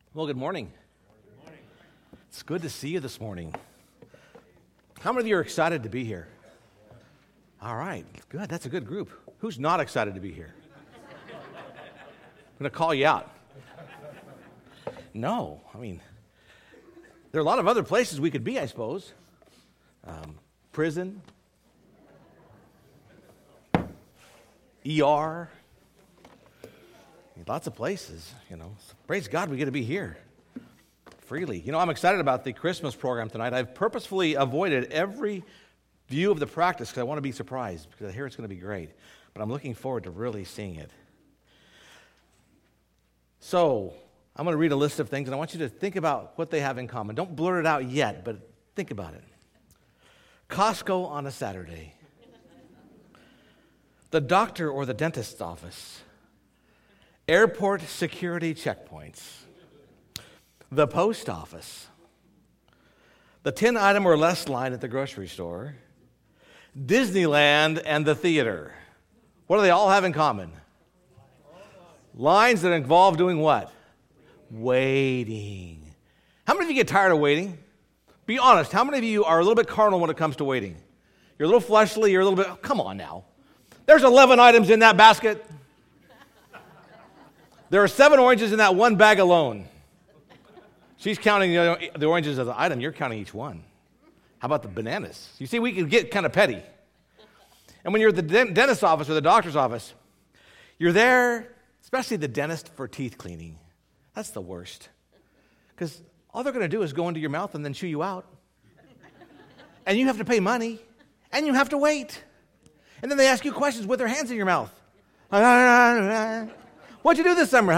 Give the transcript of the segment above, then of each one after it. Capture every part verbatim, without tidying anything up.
Well, good morning. Good morning. It's good to see you this morning. How many of you are excited to be here? All right, good. That's a good group. Who's not excited to be here? I'm going to call you out. No, I mean, there are a lot of other places we could be, I suppose. Um, prison, E R, lots of places, you know. Praise God we get to be here freely. You know, I'm excited about the Christmas program tonight. I've purposefully avoided every view of the practice because I want to be surprised, because I hear it's going to be great. But I'm looking forward to really seeing it. So, I'm going to read a list of things, and I want you to think about what they have in common. Don't blurt it out yet, but think about it. Costco on a Saturday. The doctor or the dentist's office. Airport security checkpoints. The post office. The ten item or less line at the grocery store. Disneyland and the theater. What do they all have in common? Lines that involve doing what? Waiting. How many of you get tired of waiting? Be honest, how many of you are a little bit carnal when it comes to waiting? You're a little fleshly, you're a little bit, oh, come on now. There's eleven items in that basket. There are seven oranges in that one bag alone. She's counting the, the oranges as an item. You're counting each one. How about the bananas? You see, we can get kind of petty. And when you're at the dentist's office or the doctor's office, you're there, especially the dentist, for teeth cleaning. That's the worst. Because all they're going to do is go into your mouth and then chew you out. And you have to pay money. And you have to wait. And then they ask you questions with their hands in your mouth. What'd you do this summer?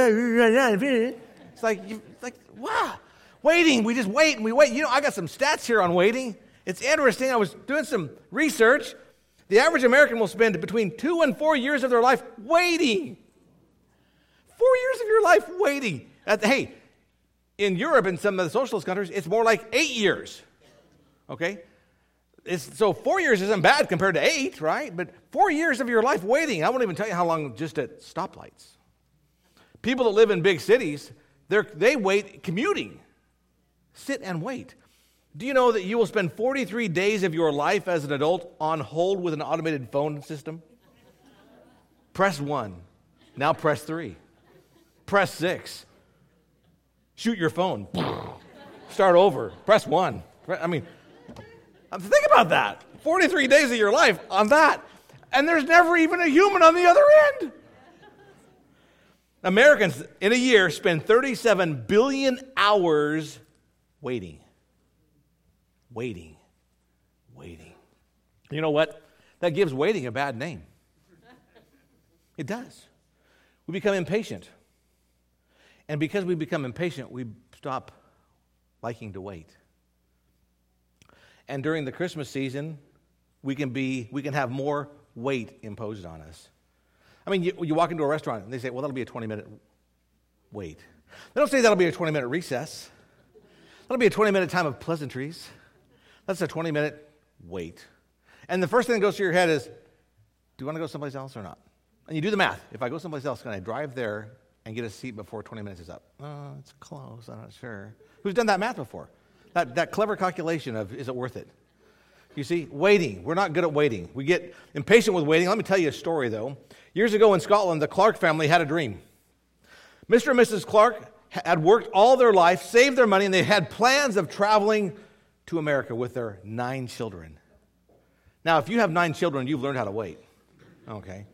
It's like, you, like, wow. Waiting. We just wait and we wait. You know, I got some stats here on waiting. It's interesting. I was doing some research. The average American will spend between two and four years of their life waiting. Four years of your life waiting. At, hey, in Europe and some of the socialist countries, it's more like eight years. Okay? It's, so four years isn't bad compared to eight, right? But four years of your life waiting. I won't even tell you how long just at stoplights. People that live in big cities, they're, they wait commuting. Sit and wait. Do you know that you will spend forty-three days of your life as an adult on hold with an automated phone system? Press one. Now press three. Press six. Shoot your phone. Start over. Press one. I mean... Think about that. forty-three days of your life on that. And there's never even a human on the other end. Americans in a year spend thirty-seven billion hours waiting. Waiting. Waiting. You know what? That gives waiting a bad name. It does. We become impatient. And because we become impatient, we stop liking to wait. And during the Christmas season, we can be, we can have more weight imposed on us. I mean, you, you walk into a restaurant and they say, well, that'll be a twenty-minute wait. They don't say that'll be a twenty-minute recess. That'll be a twenty-minute time of pleasantries. That's a twenty-minute wait. And the first thing that goes through your head is, do you want to go someplace else or not? And you do the math. If I go someplace else, can I drive there and get a seat before twenty minutes is up? Oh, it's close. I'm not sure. Who's done that math before? That, that clever calculation of, is it worth it? You see, waiting. We're not good at waiting. We get impatient with waiting. Let me tell you a story, though. Years ago in Scotland, the Clark family had a dream. Mister and Missus Clark had worked all their life, saved their money, and they had plans of traveling to America with their nine children. Now, if you have nine children, you've learned how to wait. Okay.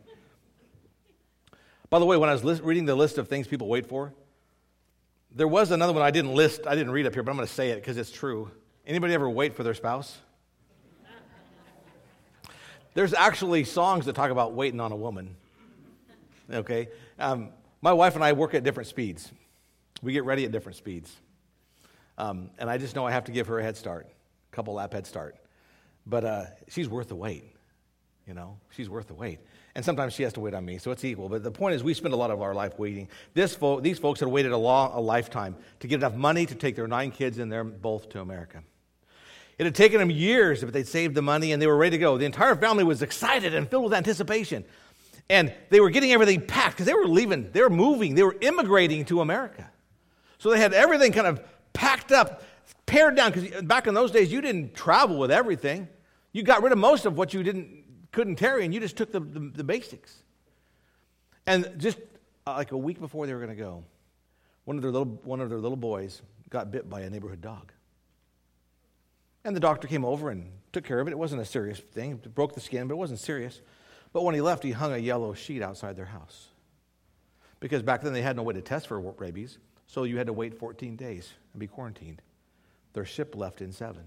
By the way, when I was list, reading the list of things people wait for, there was another one I didn't list, I didn't read up here, but I'm going to say it because it's true. Anybody ever wait for their spouse? There's actually songs that talk about waiting on a woman. Okay? Um, my wife and I work at different speeds. We get ready at different speeds. Um, and I just know I have to give her a head start, a couple lap head start. But uh, she's worth the wait. You know, she's worth the wait. And sometimes she has to wait on me, so it's equal. But the point is, we spend a lot of our life waiting. This fo- these folks had waited a, long, a lifetime to get enough money to take their nine kids and them both to America. It had taken them years, but they'd saved the money, and they were ready to go. The entire family was excited and filled with anticipation. And they were getting everything packed because they were leaving. They were moving. They were immigrating to America. So they had everything kind of packed up, pared down, because back in those days, you didn't travel with everything. You got rid of most of what you didn't couldn't carry, and you just took the, the, the basics. And just uh, like a week before they were going to go, one of their little one of their little boys got bit by a neighborhood dog. And the doctor came over and took care of it. It wasn't a serious thing. It broke the skin, but it wasn't serious. But when he left, he hung a yellow sheet outside their house. Because back then they had no way to test for rabies, so you had to wait fourteen days and be quarantined. Their ship left in seven.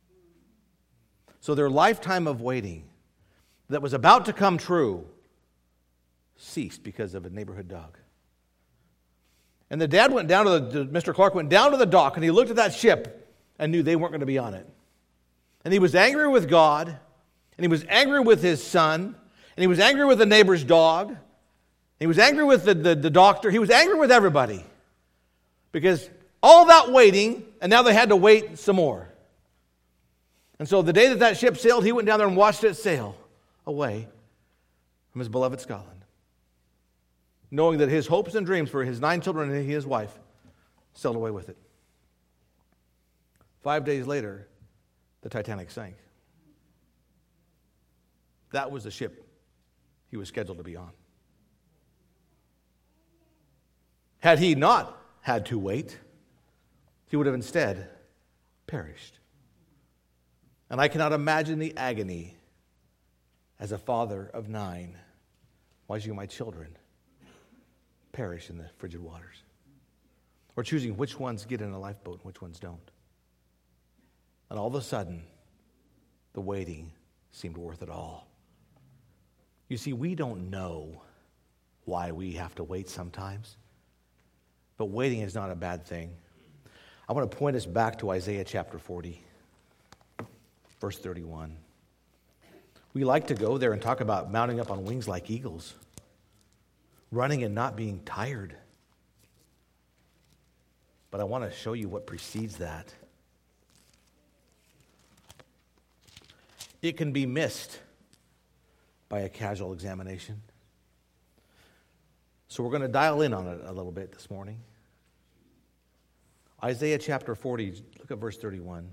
So their lifetime of waiting that was about to come true ceased because of a neighborhood dog. And the dad went down to the, Mister Clark went down to the dock, and he looked at that ship and knew they weren't going to be on it. And he was angry with God, and he was angry with his son, and he was angry with the neighbor's dog. He was angry with the, the, the doctor. He was angry with everybody. Because all that waiting, and now they had to wait some more. And so the day that that ship sailed, he went down there and watched it sail away from his beloved Scotland, knowing that his hopes and dreams for his nine children and his wife sailed away with it. Five days later, the Titanic sank. That was the ship he was scheduled to be on. Had he not had to wait, he would have instead perished. And I cannot imagine the agony as a father of nine watching my children perish in the frigid waters, or choosing which ones get in a lifeboat and which ones don't. And all of a sudden, the waiting seemed worth it all. You see, we don't know why we have to wait sometimes, but waiting is not a bad thing. I want to point us back to Isaiah chapter forty, verse thirty-one. We like to go there and talk about mounting up on wings like eagles, running and not being tired. But I want to show you what precedes that. It can be missed by a casual examination. So we're going to dial in on it a little bit this morning. Isaiah chapter forty, look at verse thirty-one.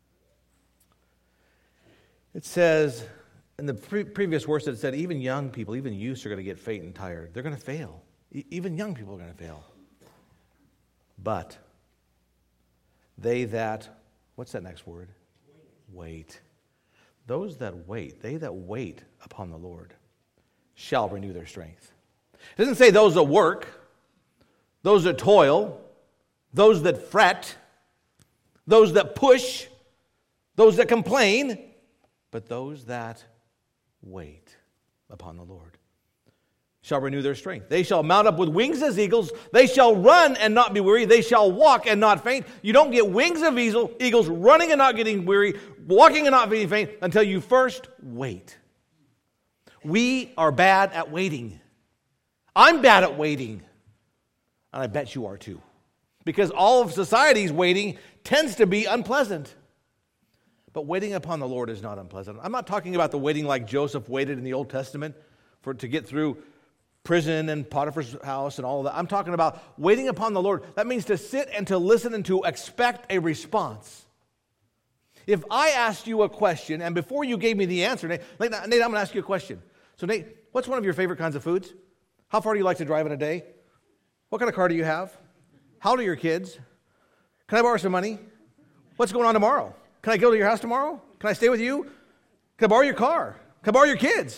It says, in the pre- previous verse it said, even young people, even youths are going to get faint and tired. They're going to fail. E- even young people are going to fail. But they that, what's that next word? Wait. Those that wait, they that wait upon the Lord shall renew their strength. It doesn't say those that work, those that toil, those that fret, those that push, those that complain, but those that wait upon the Lord shall renew their strength. They shall mount up with wings as eagles. They shall run and not be weary. They shall walk and not faint. You don't get wings of eagles, running and not getting weary, walking and not being faint until you first wait. We are bad at waiting. I'm bad at waiting. And I bet you are too. Because all of society's waiting tends to be unpleasant. But waiting upon the Lord is not unpleasant. I'm not talking about the waiting like Joseph waited in the Old Testament for to get through prison and Potiphar's house and all of that. I'm talking about waiting upon the Lord. That means to sit and to listen and to expect a response. If I asked you a question, and before you gave me the answer, Nate, Nate I'm going to ask you a question. So Nate, what's one of your favorite kinds of foods? How far do you like to drive in a day? What kind of car do you have? How old are your kids? Can I borrow some money? What's going on tomorrow? Can I go to your house tomorrow? Can I stay with you? Can I borrow your car? Can I borrow your kids?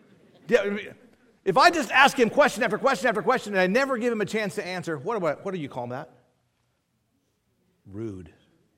If I just ask him question after question after question and I never give him a chance to answer, what do, I, what do you call that? Rude.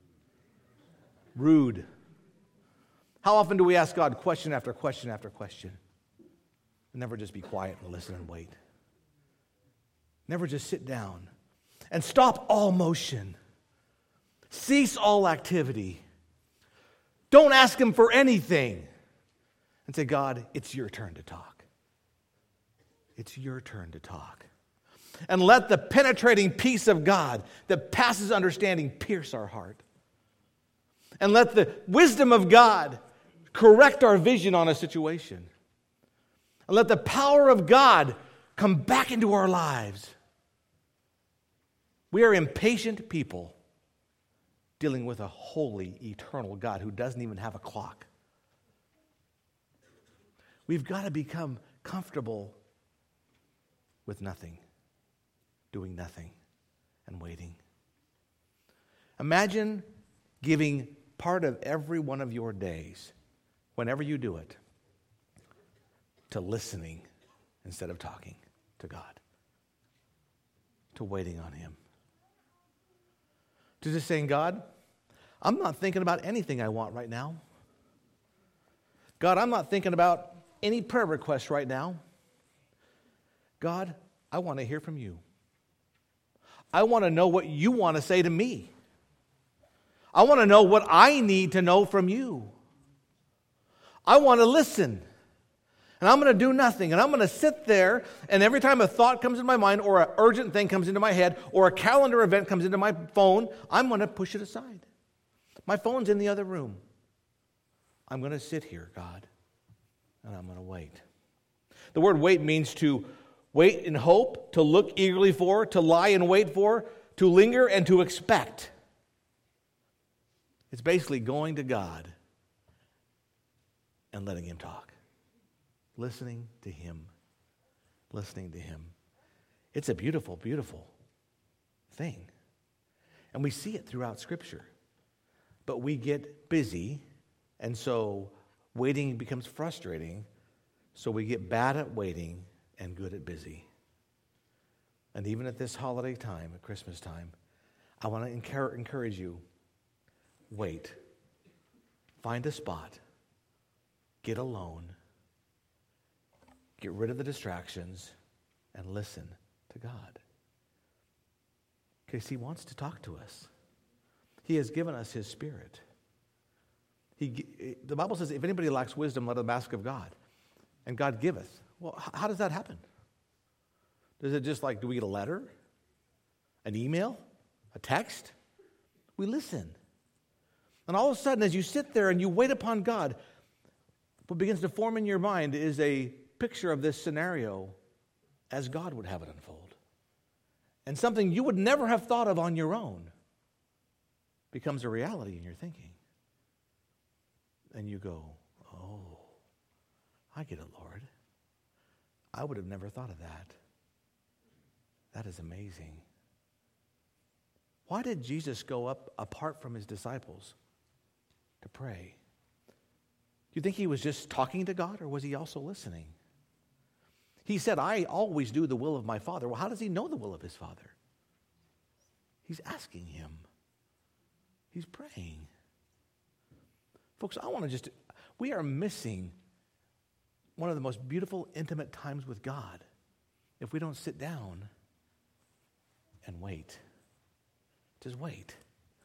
Rude. How often do we ask God question after question after question? And never just be quiet and listen and wait. Never just sit down and stop all motion. Cease all activity. Don't ask him for anything. And say, God, it's your turn to talk. It's your turn to talk. And let the penetrating peace of God that passes understanding pierce our heart. And let the wisdom of God correct our vision on a situation. And let the power of God come back into our lives. We are impatient people dealing with a holy, eternal God who doesn't even have a clock. We've got to become comfortable with nothing, doing nothing, and waiting. Imagine giving part of every one of your days, whenever you do it, to listening instead of talking to God, to waiting on Him, to just saying, God, I'm not thinking about anything I want right now. God, I'm not thinking about any prayer requests right now. God, I want to hear from you. I want to know what you want to say to me. I want to know what I need to know from you. I want to listen. And I'm going to do nothing. And I'm going to sit there, and every time a thought comes into my mind, or an urgent thing comes into my head, or a calendar event comes into my phone, I'm going to push it aside. My phone's in the other room. I'm going to sit here, God, and I'm going to wait. The word wait means to wait in hope, to look eagerly for, to lie in wait for, to linger, and to expect. It's basically going to God and letting Him talk. Listening to Him. Listening to Him. It's a beautiful, beautiful thing. And we see it throughout Scripture. But we get busy, and so waiting becomes frustrating. So we get bad at waiting and good at busy. And even at this holiday time, at Christmas time, I want to encourage you, wait. Find a spot. Get alone. Get rid of the distractions and listen to God. Because He wants to talk to us. He has given us His Spirit. He, the Bible says, if anybody lacks wisdom, let him ask of God. And God giveth. Well, how does that happen? Does it just like, do we get a letter? An email? A text? We listen. And all of a sudden, as you sit there and you wait upon God, what begins to form in your mind is a picture of this scenario as God would have it unfold. And something you would never have thought of on your own becomes a reality in your thinking. And you go, oh, I get it, Lord. I would have never thought of that. That is amazing. Why did Jesus go up apart from His disciples to pray? Do you think He was just talking to God, or was He also listening? He said, I always do the will of my Father. Well, how does He know the will of His Father? He's asking Him. He's praying. Folks, I want to just, we are missing one of the most beautiful, intimate times with God if we don't sit down and wait. Just wait.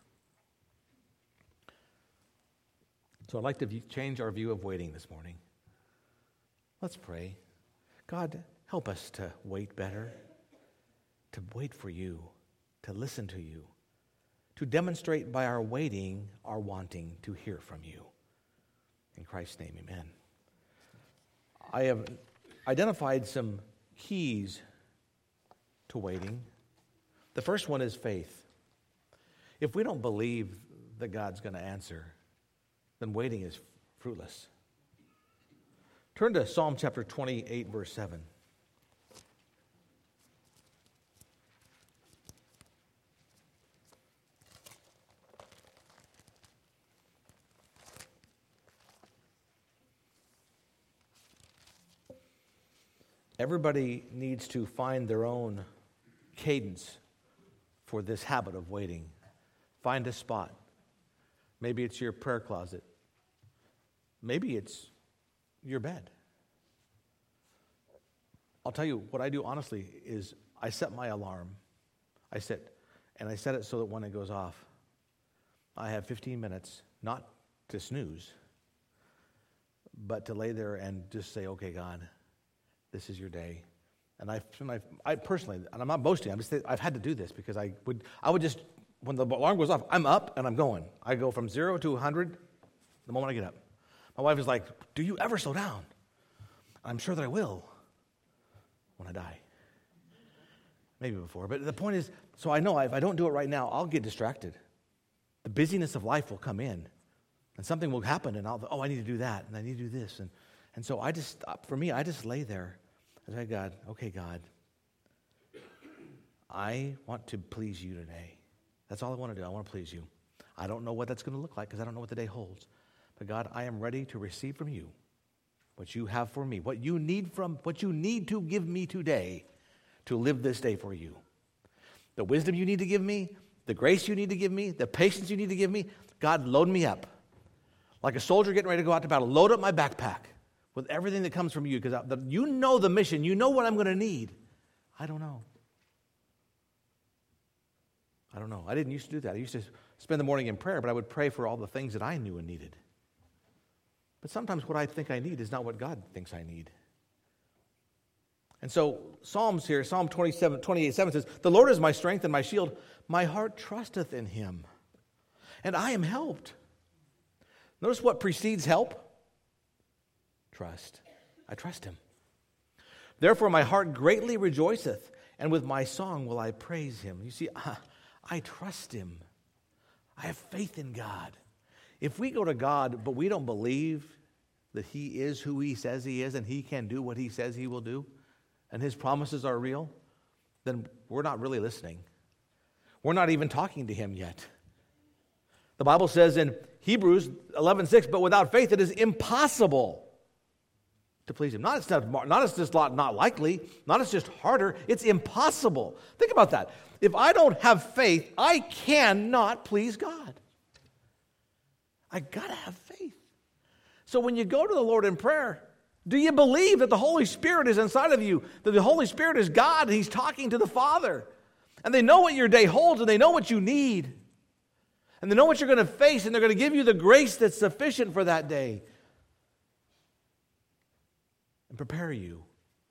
So I'd like to view, change our view of waiting this morning. Let's pray. God, help us to wait better, to wait for you, to listen to you, to demonstrate by our waiting our wanting to hear from you. In Christ's name, amen. I have identified some keys to waiting. The first one is faith. If we don't believe that God's going to answer, then waiting is fruitless. Turn to Psalm chapter twenty-eight, verse seven. Everybody needs to find their own cadence for this habit of waiting. Find a spot. Maybe it's your prayer closet. Maybe it's your bed. I'll tell you what I do honestly is I set my alarm. I set, and I set it so that when it goes off, I have fifteen minutes, not to snooze, but to lay there and just say, okay, God, this is your day. And I, I personally, and I'm not boasting, I'm just, I've had to do this because I would, I would just, when the alarm goes off, I'm up and I'm going. I go from zero to one hundred the moment I get up. My wife is like, do you ever slow down? I'm sure that I will when I die. Maybe before. But the point is, so I know if I don't do it right now, I'll get distracted. The busyness of life will come in. And something will happen, and I'll, oh, I need to do that, and I need to do this. And, and so I just, for me, I just lay there. I say, God, okay, God, I want to please you today. That's all I want to do. I want to please you. I don't know what that's going to look like because I don't know what the day holds. But God, I am ready to receive from you what you have for me, what you need from, what you need to give me today to live this day for you. The wisdom you need to give me, the grace you need to give me, the patience you need to give me, God, load me up. Like a soldier getting ready to go out to battle, load up my backpack with everything that comes from you because you know the mission. You know what I'm going to need. I don't know. I don't know. I didn't used to do that. I used to spend the morning in prayer, but I would pray for all the things that I knew and needed. But sometimes what I think I need is not what God thinks I need. And so Psalms here, Psalm twenty-seven, twenty-eight, seven says, the Lord is my strength and my shield. My heart trusteth in him, and I am helped. Notice what precedes help. Trust. I trust him. Therefore my heart greatly rejoiceth, and with my song will I praise him. You see, I, I trust him. I have faith in God. If we go to God, but we don't believe that he is who he says he is and he can do what he says he will do, and his promises are real, then we're not really listening. We're not even talking to him yet. The Bible says in Hebrews eleven six, but without faith it is impossible to please him. Not it's not, not it's just not likely, not it's just harder, it's impossible. Think about that. If I don't have faith, I cannot please God. I gotta have faith. So when you go to the Lord in prayer, do you believe that the Holy Spirit is inside of you? That the Holy Spirit is God and he's talking to the Father? And they know what your day holds and they know what you need. And they know what you're going to face and they're going to give you the grace that's sufficient for that day. And prepare you.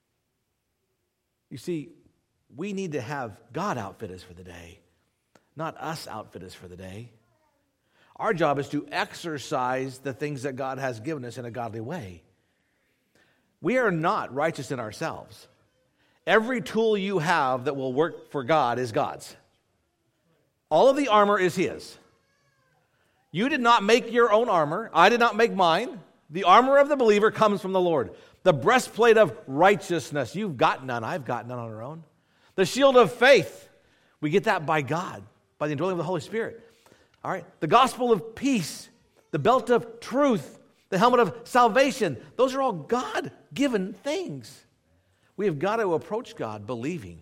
You see, we need to have God outfit us for the day, not us outfit us for the day. Our job is to exercise the things that God has given us in a godly way. We are not righteous in ourselves. Every tool you have that will work for God is God's. All of the armor is his. You did not make your own armor. I did not make mine. The armor of the believer comes from the Lord. The breastplate of righteousness. You've got none. I've got none on our own. The shield of faith. We get that by God, by the indwelling of the Holy Spirit. All right. The gospel of peace. The belt of truth. The helmet of salvation. Those are all God-given things. We have got to approach God believing.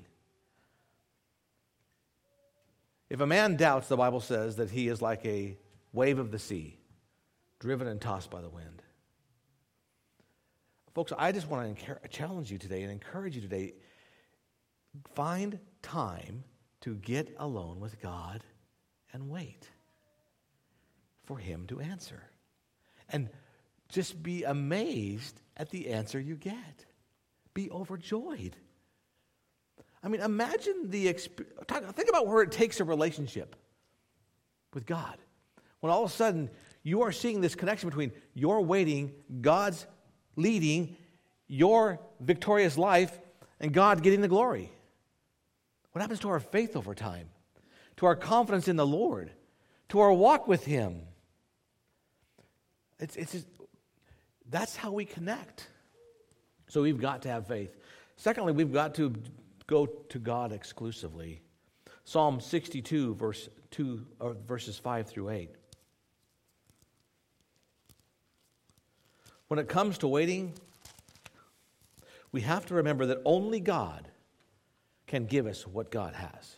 If a man doubts, the Bible says that he is like a wave of the sea, driven and tossed by the wind. Folks, I just want to challenge you today and encourage you today. Find time to get alone with God and wait for him to answer. And just be amazed at the answer you get. Be overjoyed. I mean, imagine the experience. Think about where it takes a relationship with God. When all of a sudden you are seeing this connection between your waiting, God's leading, your victorious life, and God getting the glory. What happens to our faith over time? To our confidence in the Lord? To our walk with him? It's, it's just, that's how we connect. So we've got to have faith. Secondly, we've got to go to God exclusively. Psalm sixty-two, verse two, or verses five through eight. When it comes to waiting, we have to remember that only God can give us what God has.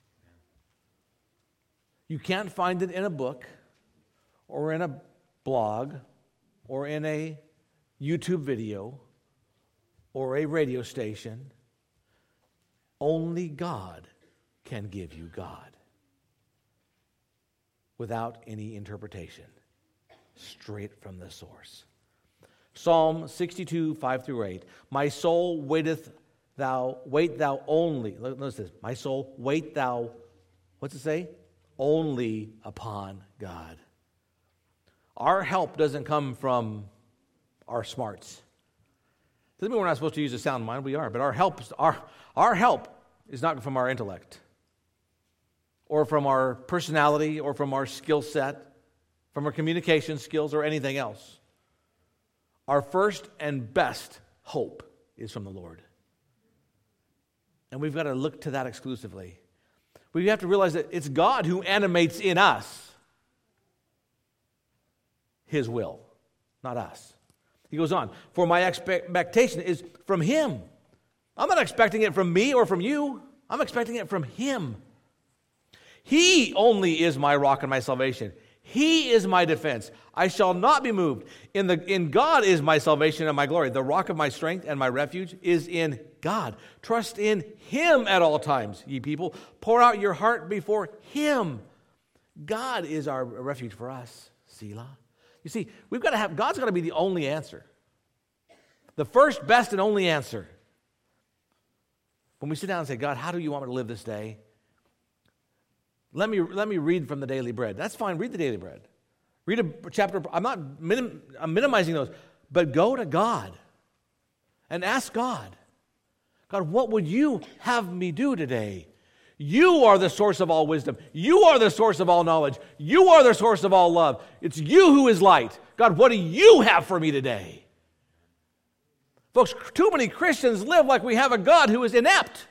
You can't find it in a book or in a blog or in a YouTube video or a radio station. Only God can give you God without any interpretation, straight from the source. Psalm sixty-two, five through eight. My soul waiteth thou, wait thou only. Notice this. My soul, wait thou, what's it say? Only upon God. Our help doesn't come from our smarts. Doesn't mean we're not supposed to use a sound mind. We are. But our help, our, our help is not from our intellect or from our personality or from our skill set, from our communication skills or anything else. Our first and best hope is from the Lord. And we've got to look to that exclusively. We have to realize that it's God who animates in us His will, not us. He goes on, for my expectation is from Him. I'm not expecting it from me or from you. I'm expecting it from Him. He only is my rock and my salvation. He is my defense. I shall not be moved. In the in God is my salvation and my glory. The rock of my strength and my refuge is in God. Trust in Him at all times, ye people. Pour out your heart before Him. God is our refuge for us. Selah. You see, we've got to have, God's got to be the only answer. The first, best, and only answer. When we sit down and say, God, how do you want me to live this day? Let me, let me read from the Daily Bread. That's fine, read the Daily Bread. Read a chapter. I'm not minim, I'm minimizing those. But go to God and ask God, God, what would you have me do today? You are the source of all wisdom. You are the source of all knowledge. You are the source of all love. It's you who is light. God, what do you have for me today? Folks, too many Christians live like we have a God who is inept.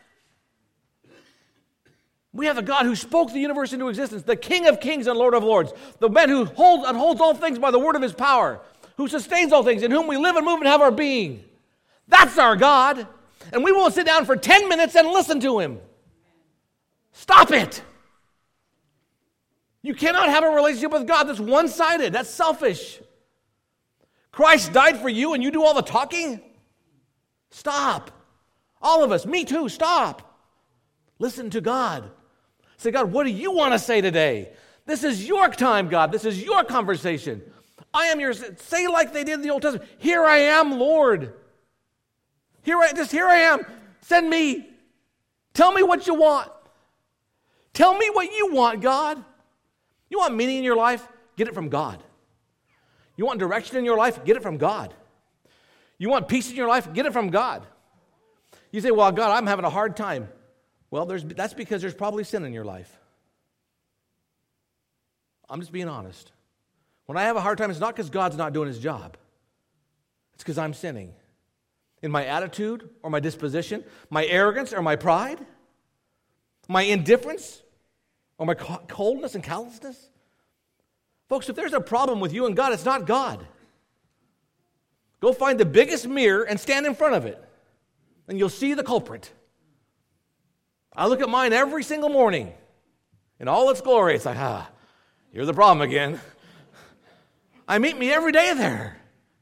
We have a God who spoke the universe into existence, the King of kings and Lord of lords, the man who holds, upholds all things by the word of His power, who sustains all things, in whom we live and move and have our being. That's our God. And we won't sit down for ten minutes and listen to Him. Stop it. You cannot have a relationship with God that's one-sided. That's selfish. Christ died for you and you do all the talking? Stop. All of us, me too, stop. Listen to God. Say, God, what do you want to say today? This is your time, God. This is your conversation. I am your, say like they did in the Old Testament, here I am, Lord. Here I, just here I am. Send me. Tell me what you want. Tell me what you want, God. You want meaning in your life? Get it from God. You want direction in your life? Get it from God. You want peace in your life? Get it from God. You say, well, God, I'm having a hard time. Well, there's, that's because there's probably sin in your life. I'm just being honest. When I have a hard time, it's not because God's not doing His job. It's because I'm sinning. In my attitude or my disposition, my arrogance or my pride, my indifference or my coldness and callousness. Folks, if there's a problem with you and God, it's not God. Go find the biggest mirror and stand in front of it, and you'll see the culprit. I look at mine every single morning in all its glory. It's like, ah, you're the problem again. I meet me every day there.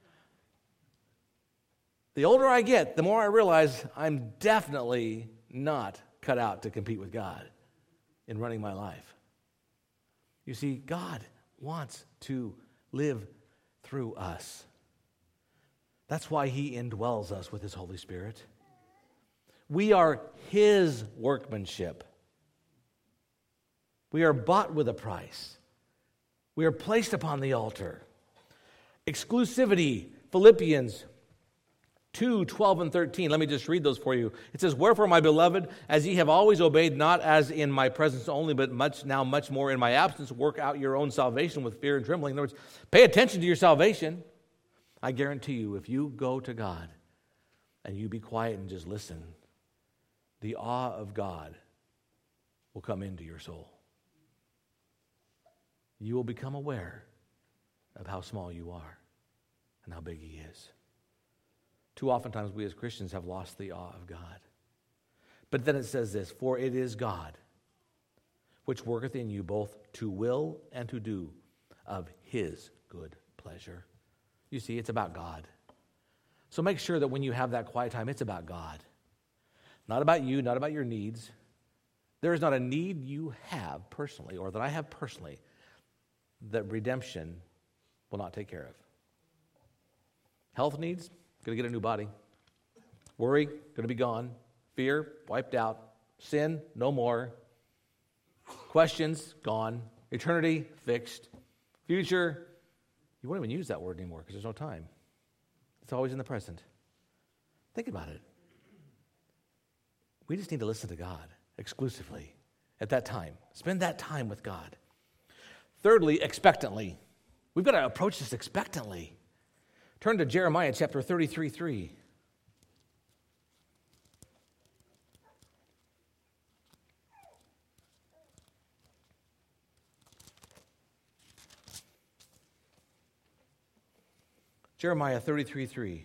The older I get, the more I realize I'm definitely not cut out to compete with God in running my life. You see, God wants to live through us. That's why He indwells us with His Holy Spirit. We are His workmanship. We are bought with a price. We are placed upon the altar. Exclusivity, Philippians two, twelve, and thirteen. Let me just read those for you. It says, wherefore, my beloved, as ye have always obeyed, not as in my presence only, but much now much more in my absence, work out your own salvation with fear and trembling. In other words, pay attention to your salvation. I guarantee you, if you go to God and you be quiet and just listen, the awe of God will come into your soul. You will become aware of how small you are and how big He is. Too oftentimes we as Christians have lost the awe of God. But then it says this, for it is God which worketh in you both to will and to do of His good pleasure. You see, it's about God. So make sure that when you have that quiet time, it's about God. Not about you, not about your needs. There is not a need you have personally, or that I have personally, that redemption will not take care of. Health needs, going to get a new body. Worry, going to be gone. Fear, wiped out. Sin, no more. Questions, gone. Eternity, fixed. Future, you won't even use that word anymore because there's no time. It's always in the present. Think about it. We just need to listen to God exclusively at that time. Spend that time with God. Thirdly, expectantly. We've got to approach this expectantly. Turn to Jeremiah chapter thirty-three, three. Jeremiah thirty-three, three.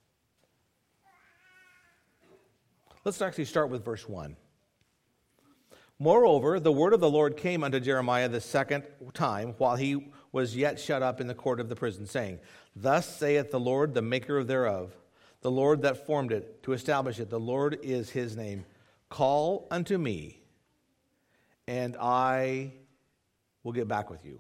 Let's actually start with verse one. Moreover, the word of the Lord came unto Jeremiah the second time, while he was yet shut up in the court of the prison, saying, Thus saith the Lord, the maker thereof, the Lord that formed it, to establish it. The Lord is his name. Call unto me, and I will get back with you.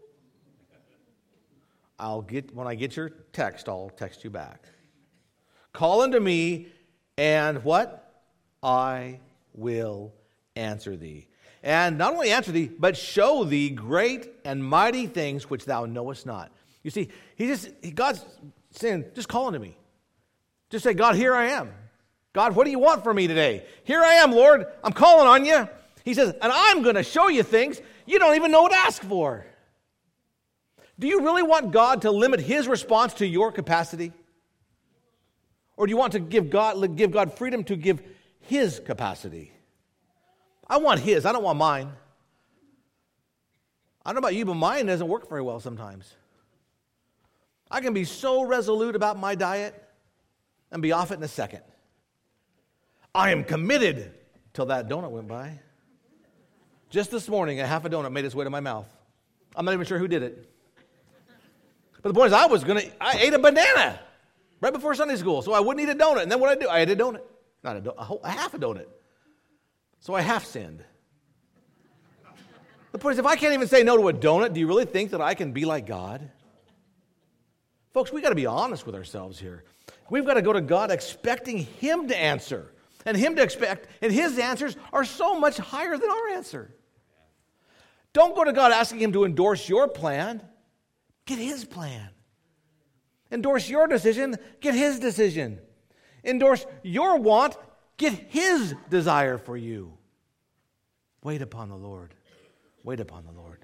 I'll get, when I get your text, I'll text you back. Call unto me, and what? I will answer thee. And not only answer thee, but show thee great and mighty things which thou knowest not. You see, he just he, God's saying, just call unto me. Just say, God, here I am. God, what do you want from me today? Here I am, Lord. I'm calling on you. He says, and I'm going to show you things you don't even know what to ask for. Do you really want God to limit his response to your capacity? Or do you want to give God, give God freedom to give his capacity? I want his. I don't want mine. I don't know about you, but mine doesn't work very well sometimes. I can be so resolute about my diet and be off it in a second. I am committed till that donut went by. Just this morning, a half a donut made its way to my mouth. I'm not even sure who did it. But the point is, I was going to, I ate a banana right before Sunday school, so I wouldn't eat a donut. And then what did I do? I ate a donut. Not a donut, a, whole, a half a donut. So I half sinned. The point is, if I can't even say no to a donut, do you really think that I can be like God? Folks, we've got to be honest with ourselves here. We've got to go to God expecting him to answer. And him to expect, and his answers are so much higher than our answer. Don't go to God asking him to endorse your plan. Get his plan. Endorse your decision. Get his decision. Endorse your want. Get his desire for you. Wait upon the Lord. Wait upon the Lord.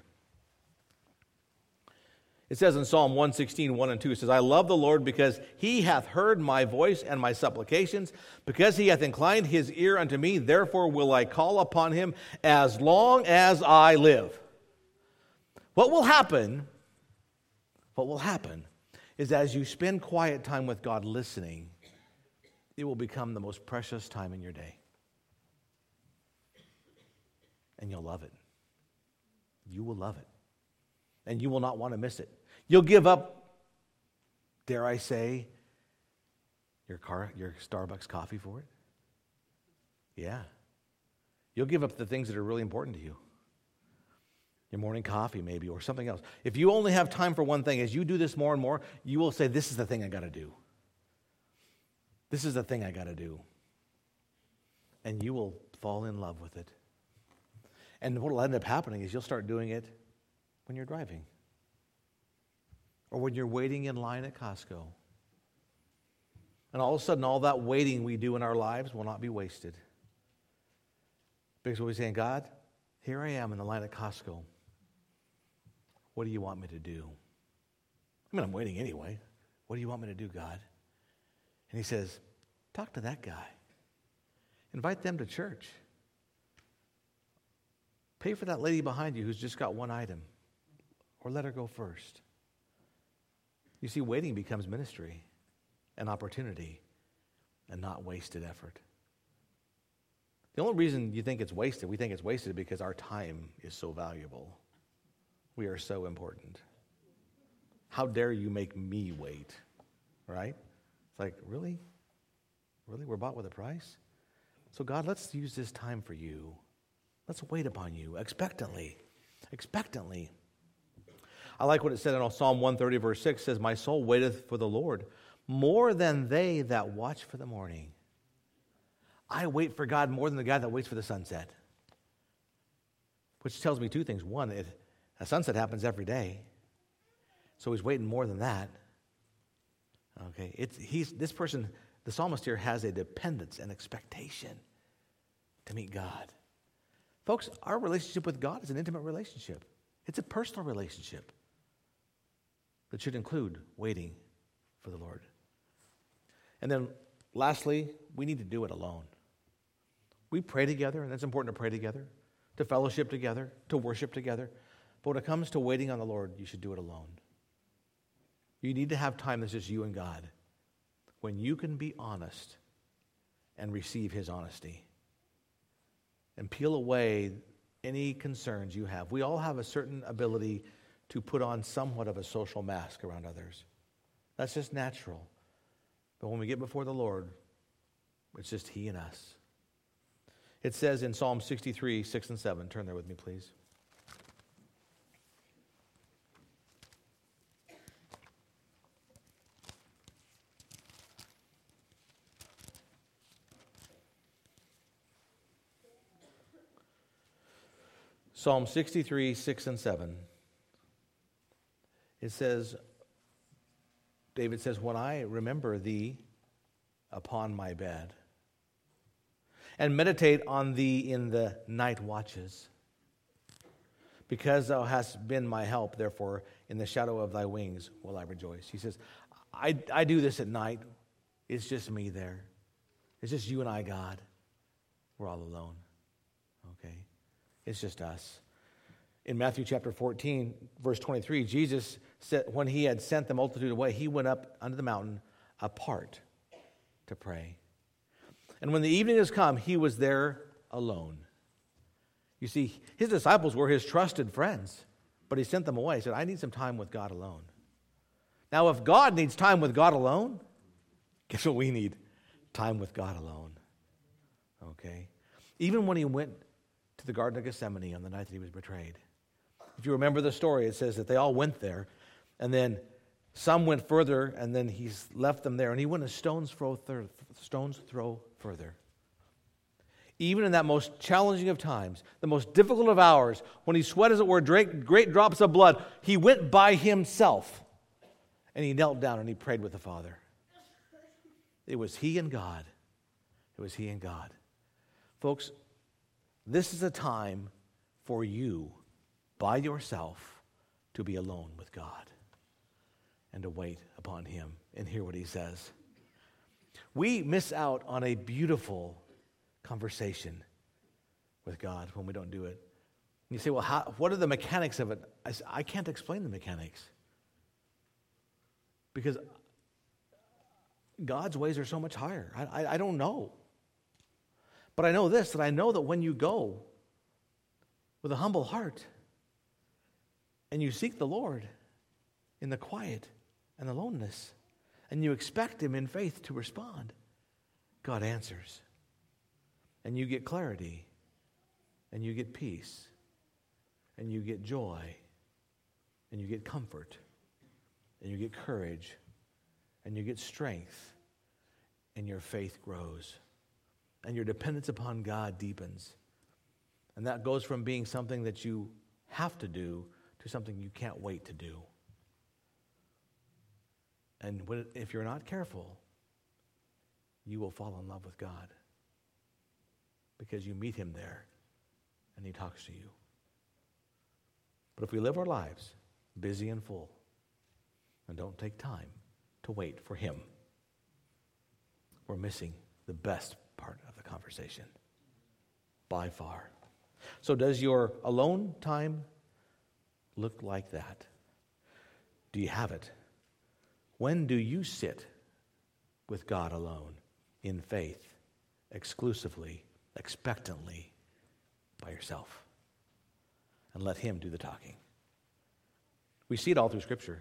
It says in Psalm one sixteen, one and two, it says, I love the Lord because he hath heard my voice and my supplications, because he hath inclined his ear unto me, therefore will I call upon him as long as I live. What will happen, what will happen is as you spend quiet time with God listening, it will become the most precious time in your day. And you'll love it. You will love it. And you will not want to miss it. You'll give up, dare I say, your car, your Starbucks coffee for it. Yeah. You'll give up the things that are really important to you. Your morning coffee maybe, or something else. If you only have time for one thing, as you do this more and more, you will say, this is the thing I got to do. This is the thing I got to do. And you will fall in love with it. And what will end up happening is you'll start doing it when you're driving. Or when you're waiting in line at Costco. And all of a sudden, all that waiting we do in our lives will not be wasted. Because we'll be saying, God, here I am in the line at Costco. What do you want me to do? I mean, I'm waiting anyway. What do you want me to do, God? And he says, talk to that guy. Invite them to church. Pay for that lady behind you who's just got one item. Or let her go first. You see, waiting becomes ministry and opportunity and not wasted effort. The only reason you think it's wasted, we think it's wasted because our time is so valuable. We are so important. How dare you make me wait, right? It's like, really? Really? We're bought with a price? So God, let's use this time for you. Let's wait upon you expectantly. Expectantly. I like what it said in Psalm one thirty, verse six, says, my soul waiteth for the Lord more than they that watch for the morning. I wait for God more than the guy that waits for the sunset. Which tells me two things. One, it, a sunset happens every day. So he's waiting more than that. Okay, it's he's this person, the psalmist here has a dependence and expectation. to meet God. Folks, our relationship with God is an intimate relationship. It's a personal relationship that should include waiting for the Lord. And then lastly, we need to do it alone. We pray together, and it's important to pray together, to fellowship together, to worship together. But when it comes to waiting on the Lord, you should do it alone. You need to have time that's just you and God, when you can be honest and receive His honesty and peel away any concerns you have. We all have a certain ability to put on somewhat of a social mask around others. That's just natural. But when we get before the Lord, it's just He and us. It says in Psalm sixty-three, six and seven, turn there with me, please. Psalm sixty-three, six and seven. It says, David says, when I remember thee upon my bed and meditate on thee in the night watches, because thou hast been my help, therefore in the shadow of thy wings will I rejoice. He says, I, I do this at night. It's just me there. It's just you and I, God. We're all alone. Okay? It's just us. In Matthew chapter fourteen, verse twenty-three, Jesus said, when he had sent the multitude away, he went up unto the mountain apart to pray. And when the evening has come, he was there alone. You see, his disciples were his trusted friends, but he sent them away. He said, I need some time with God alone. Now, if God needs time with God alone, guess what we need? Time with God alone. Okay? Even when he went to the Garden of Gethsemane on the night that he was betrayed. If you remember the story, it says that they all went there, and then some went further, and then he's left them there, and he went a stone's throw, thir- stone's throw further. Even in that most challenging of times, the most difficult of hours, when he sweat, as it were, great, great drops of blood, he went by himself, and he knelt down and he prayed with the Father. It was he and God. It was he and God. Folks, this is a time for you, by yourself, to be alone with God and to wait upon Him and hear what He says. We miss out on a beautiful conversation with God when we don't do it. And you say, well, how, what are the mechanics of it? I, say, I can't explain the mechanics. Because God's ways are so much higher. I, I, I don't know. But I know this, that I know that when you go with a humble heart and you seek the Lord in the quiet and the loneliness, and you expect Him in faith to respond, God answers. And you get clarity, and you get peace, and you get joy, and you get comfort, and you get courage, and you get strength, and your faith grows, and your dependence upon God deepens. And that goes from being something that you have to do to something you can't wait to do. And when, if you're not careful, you will fall in love with God, because you meet Him there and He talks to you. But if we live our lives busy and full and don't take time to wait for Him, we're missing the best part of the conversation by far. So does your alone time look like that? Do you have it? When do you sit with God alone, in faith, exclusively, expectantly, by yourself, and let Him do the talking? We see it all through Scripture.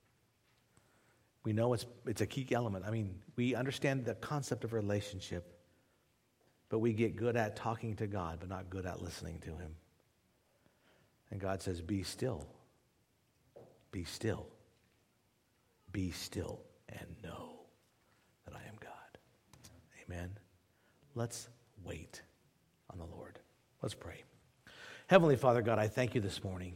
We know it's it's a key element. I mean, we understand the concept of relationship, but we get good at talking to God, but not good at listening to Him. And God says, be still. Be still. Be still and know that I am God. Amen. Let's wait on the Lord. Let's pray. Heavenly Father, God, I thank you this morning.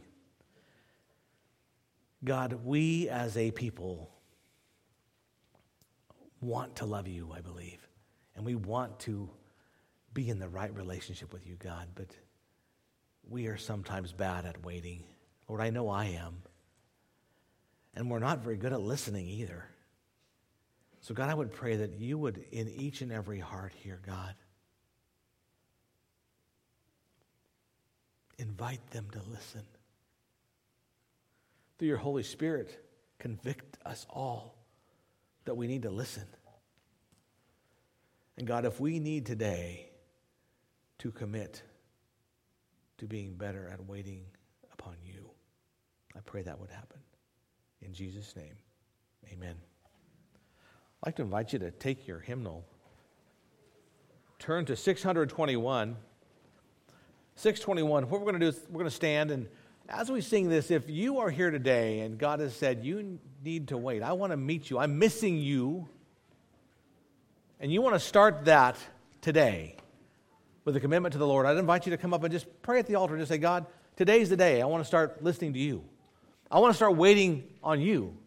God, we as a people want to love you, I believe. And we want to be in the right relationship with you, God, but we are sometimes bad at waiting. Lord, I know I am. And we're not very good at listening either. So God, I would pray that you would, in each and every heart here, God, invite them to listen. Through your Holy Spirit, convict us all that we need to listen. And God, if we need today to commit to being better at waiting upon you, I pray that would happen. In Jesus' name, amen. I'd like to invite you to take your hymnal, turn to six twenty-one. six twenty-one, what we're going to do is we're going to stand, and as we sing this, if you are here today and God has said you need to wait, I want to meet you, I'm missing you, and you want to start that today with a commitment to the Lord, I'd invite you to come up and just pray at the altar and just say, God, today's the day. I want to start listening to you. I want to start waiting on you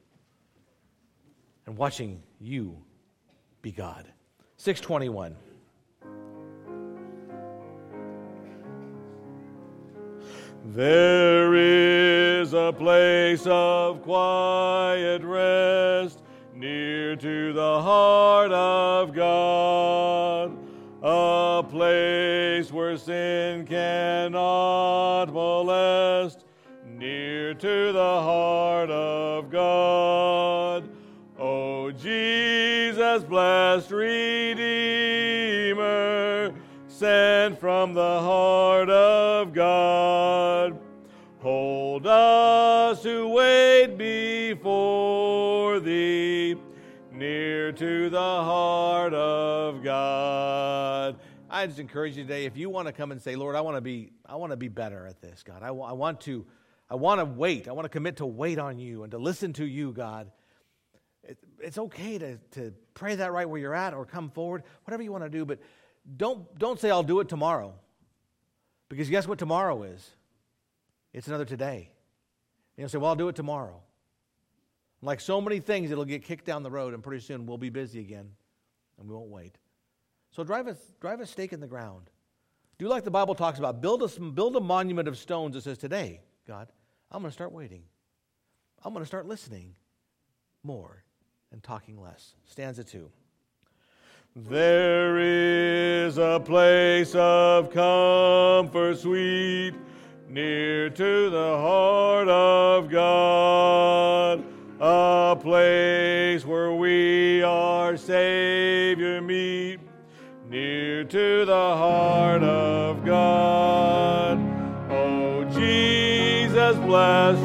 and watching you be God. six twenty-one. There is a place of quiet rest near to the heart of God, a place where sin cannot molest, near to the heart of God. O Jesus, blessed Redeemer, sent from the heart of God, hold us who wait before thee, near to the heart of God. I just encourage you today, if you want to come and say, Lord, I want to be, I want to be better at this, God. I, w- I want to, I want to wait. I want to commit to wait on you and to listen to you, God. It, it's okay to, to pray that right where you're at or come forward, whatever you want to do, but don't, don't say, I'll do it tomorrow. Because guess what tomorrow is? It's another today. You'll say, well, I'll do it tomorrow. Like so many things, it'll get kicked down the road, and pretty soon we'll be busy again, and we won't wait. So drive a, drive a stake in the ground. Do like the Bible talks about. Build a, build a monument of stones that says, today, God, I'm going to start waiting. I'm going to start listening more and talking less. Stanza two. There is a place of comfort sweet, near to the heart of God, a place where we our Savior meet, near to the heart of God. O Jesus, blessed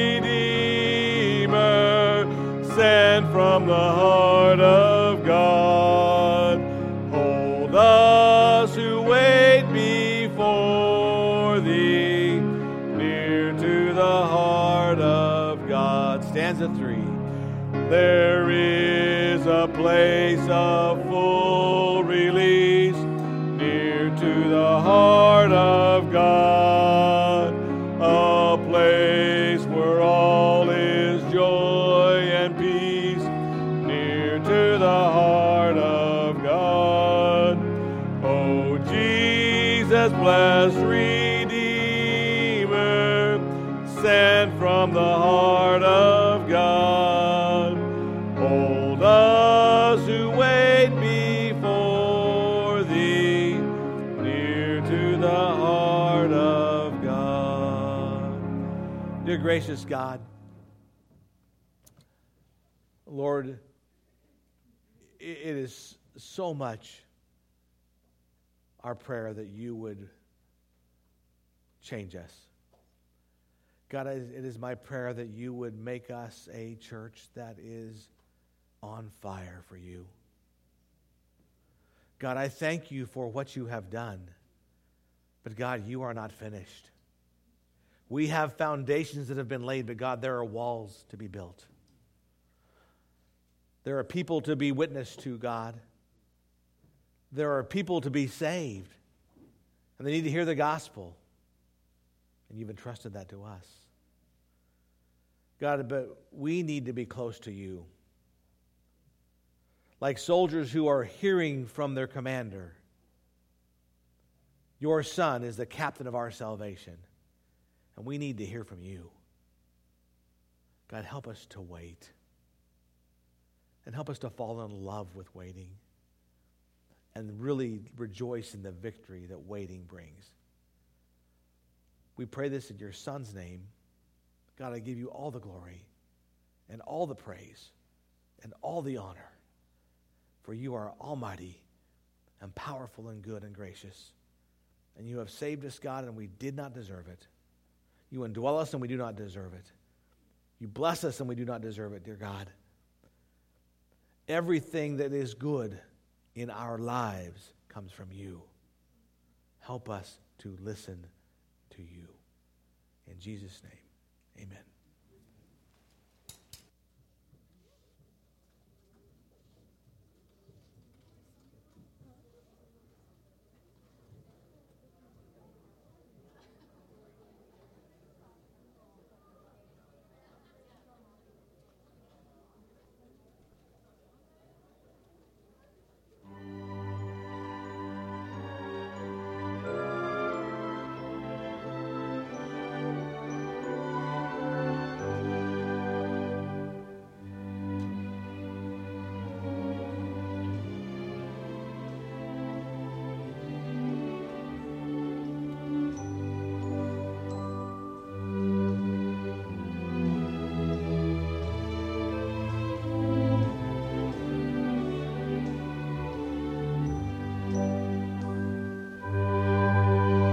Redeemer, sent from the heart of God, hold us who wait before thee, near to the heart of God. Stanza three. There is a place of full release, near to the heart of God, a place where all is joy and peace, near to the heart of God. O Jesus, blessed Redeemer, sent from the heart of God, hold us who wait before thee, near to the heart of God. Dear gracious God, Lord, it is so much our prayer that you would change us. God, it is my prayer that you would make us a church that is on fire for you. God, I thank you for what you have done. But God, you are not finished. We have foundations that have been laid, but God, there are walls to be built. There are people to be witnessed to, God. There are people to be saved. And they need to hear the gospel. And you've entrusted that to us. God, but we need to be close to you. Like soldiers who are hearing from their commander. Your Son is the captain of our salvation, and we need to hear from you. God, help us to wait, and help us to fall in love with waiting, and really rejoice in the victory that waiting brings. We pray this in your Son's name. God, I give you all the glory and all the praise and all the honor, for you are almighty and powerful and good and gracious. And you have saved us, God, and we did not deserve it. You indwell us, and we do not deserve it. You bless us, and we do not deserve it, dear God. Everything that is good in our lives comes from you. Help us to listen to you. In Jesus' name, amen.